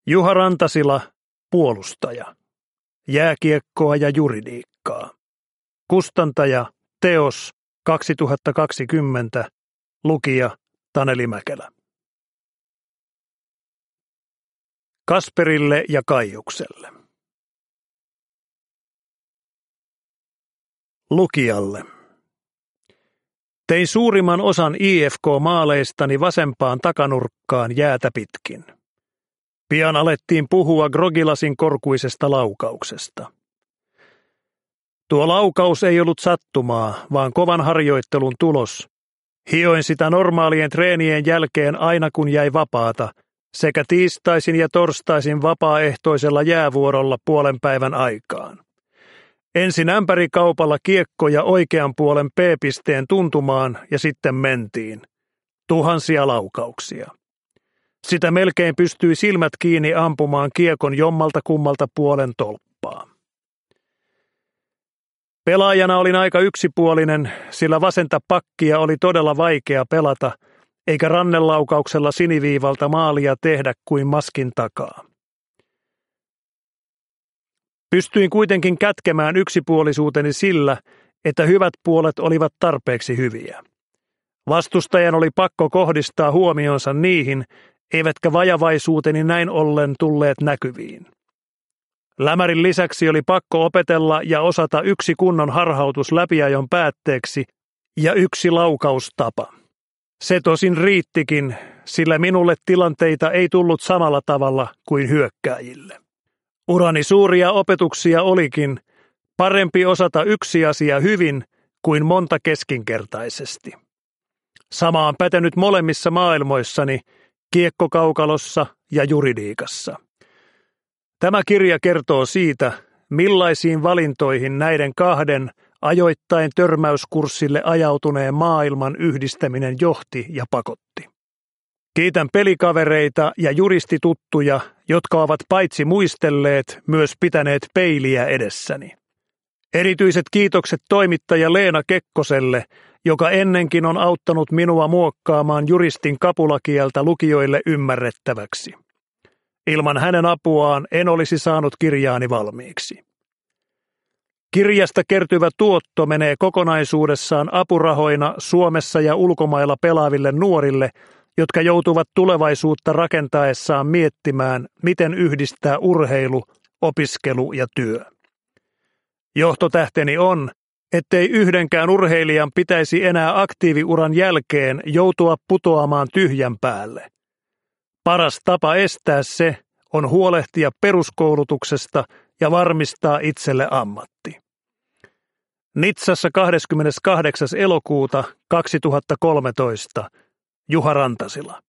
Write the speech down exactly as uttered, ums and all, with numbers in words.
Juha Rantasila, puolustaja. Jääkiekkoa ja juridiikkaa. Kustantaja, teos kaksituhattakaksikymmentä. Lukija Taneli Mäkelä. Kasperille ja Kaijukselle. Lukijalle. Tein suurimman osan I F K-maaleistani vasempaan takanurkkaan jäätä pitkin. Pian alettiin puhua grogilasin korkuisesta laukauksesta. Tuo laukaus ei ollut sattumaa, vaan kovan harjoittelun tulos. Hioin sitä normaalien treenien jälkeen aina kun jäi vapaata, sekä tiistaisin ja torstaisin vapaaehtoisella jäävuorolla puolen päivän aikaan. Ensin ämpärikaupalla kiekkoja oikean puolen P-pisteen tuntumaan ja sitten mentiin. Tuhansia laukauksia. Sitä melkein pystyi silmät kiinni ampumaan kiekon jommalta kummalta puolen tolppaa. Pelaajana olin aika yksipuolinen, sillä vasenta pakkia oli todella vaikea pelata, eikä rannelaukauksella siniviivalta maalia tehdä kuin maskin takaa. Pystyin kuitenkin kätkemään yksipuolisuuteni sillä, että hyvät puolet olivat tarpeeksi hyviä. Vastustajan oli pakko kohdistaa huomionsa niihin, eivätkä vajavaisuuteni näin ollen tulleet näkyviin. Lämärin lisäksi oli pakko opetella ja osata yksi kunnon harhautus läpiajon päätteeksi ja yksi laukaustapa. Se tosin riittikin, sillä minulle tilanteita ei tullut samalla tavalla kuin hyökkääjille. Urani suuria opetuksia olikin, parempi osata yksi asia hyvin kuin monta keskinkertaisesti. Sama on pätenyt molemmissa maailmoissani, kiekkokaukalossa ja juridiikassa. Tämä kirja kertoo siitä, millaisiin valintoihin näiden kahden ajoittain törmäyskurssille ajautuneen maailman yhdistäminen johti ja pakotti. Kiitän pelikavereita ja juristituttuja, jotka ovat paitsi muistelleet, myös pitäneet peiliä edessäni. Erityiset kiitokset toimittaja Leena Kekkoselle, joka ennenkin on auttanut minua muokkaamaan juristin kapulakieltä lukijoille ymmärrettäväksi. Ilman hänen apuaan en olisi saanut kirjaani valmiiksi. Kirjasta kertyvä tuotto menee kokonaisuudessaan apurahoina Suomessa ja ulkomailla pelaaville nuorille, jotka joutuvat tulevaisuutta rakentaessaan miettimään, miten yhdistää urheilu, opiskelu ja työ. Johtotähteni on, ettei yhdenkään urheilijan pitäisi enää aktiiviuran jälkeen joutua putoamaan tyhjän päälle. Paras tapa estää se on huolehtia peruskoulutuksesta ja varmistaa itselle ammatti. Nitsassa kahdeskymmeneskahdeksas elokuuta kaksituhattakolmetoista. Juha Rantasila.